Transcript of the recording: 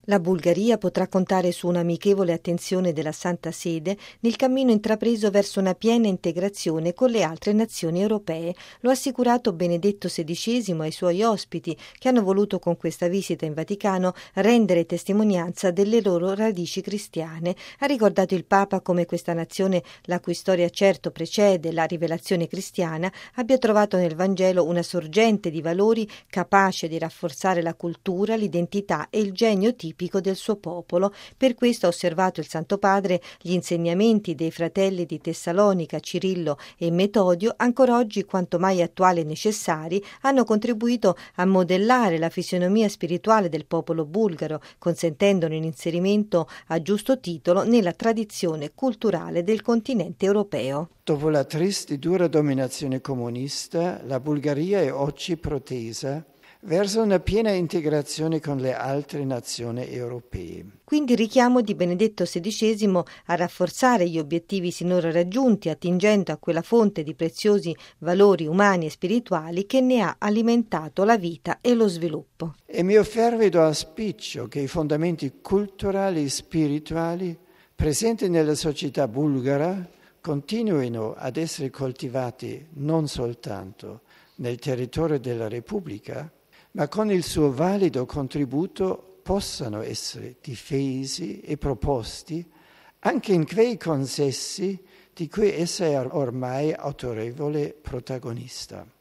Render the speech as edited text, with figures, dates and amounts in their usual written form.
La Bulgaria potrà contare su un'amichevole attenzione della Santa Sede nel cammino intrapreso verso una piena integrazione con le altre nazioni europee. Lo ha assicurato Benedetto XVI ai suoi ospiti, che hanno voluto con questa visita in Vaticano rendere testimonianza delle loro radici cristiane. Ha ricordato il Papa come questa nazione, la cui storia certo precede la rivelazione cristiana, abbia trovato nel Vangelo una sorgente di valori capace di rafforzare la cultura, l'identità e il genio tipico del suo popolo. Per questo, ha osservato il Santo Padre, gli insegnamenti dei fratelli di Tessalonica, Cirillo e Metodio, ancora oggi quanto mai attuali e necessari, hanno contribuito a modellare la fisionomia spirituale del popolo bulgaro, consentendone un inserimento a giusto titolo nella tradizione culturale del continente europeo. Dopo la triste e dura dominazione comunista, la Bulgaria è oggi protesa verso una piena integrazione con le altre nazioni europee. Quindi il richiamo di Benedetto XVI a rafforzare gli obiettivi sinora raggiunti, attingendo a quella fonte di preziosi valori umani e spirituali che ne ha alimentato la vita e lo sviluppo. È mio fervido auspicio che i fondamenti culturali e spirituali presenti nella società bulgara continuino ad essere coltivati non soltanto nel territorio della Repubblica, ma con il suo valido contributo possano essere difesi e proposti anche in quei consessi di cui essa è ormai autorevole protagonista.